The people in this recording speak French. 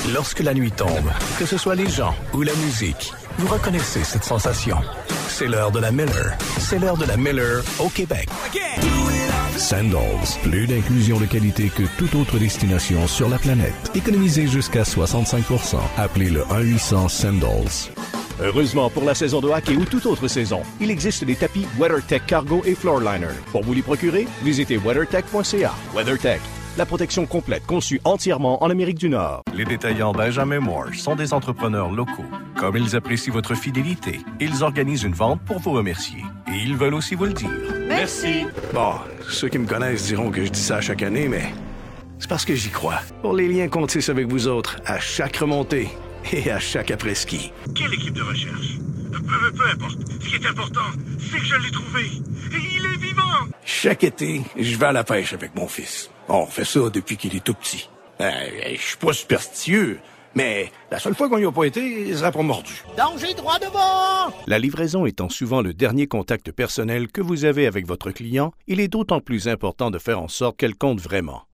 Lorsque la nuit tombe, que ce soit les gens ou la musique, vous reconnaissez cette sensation. C'est l'heure de la Miller. C'est l'heure de la Miller au Québec. Sandals, plus d'inclusion de qualité que toute autre destination sur la planète. Économisez jusqu'à 65%. Appelez le 1-800-SANDALS. Heureusement, pour la saison de hockey ou toute autre saison, il existe des tapis WeatherTech Cargo et Floorliner. Pour vous les procurer, visitez weathertech.ca. WeatherTech, la protection complète conçue entièrement en Amérique du Nord. Les détaillants Benjamin Moore sont des entrepreneurs locaux. Comme ils apprécient votre fidélité, ils organisent une vente pour vous remercier. Et ils veulent aussi vous le dire. Merci. Bon, ceux qui me connaissent diront que je dis ça chaque année, mais c'est parce que j'y crois. Pour les liens qu'on tisse avec vous autres, à chaque remontée et à chaque après-ski. Quelle équipe de recherche? Peu importe. Ce qui est important, c'est que je l'ai trouvé. Et il est vivant! Chaque été, je vais à la pêche avec mon fils. On fait ça depuis qu'il est tout petit. Je suis pas superstitieux, mais la seule fois qu'on y a pas été, ça a pas mordu. Danger droit devant! La livraison étant souvent le dernier contact personnel que vous avez avec votre client, il est d'autant plus important de faire en sorte qu'elle compte vraiment.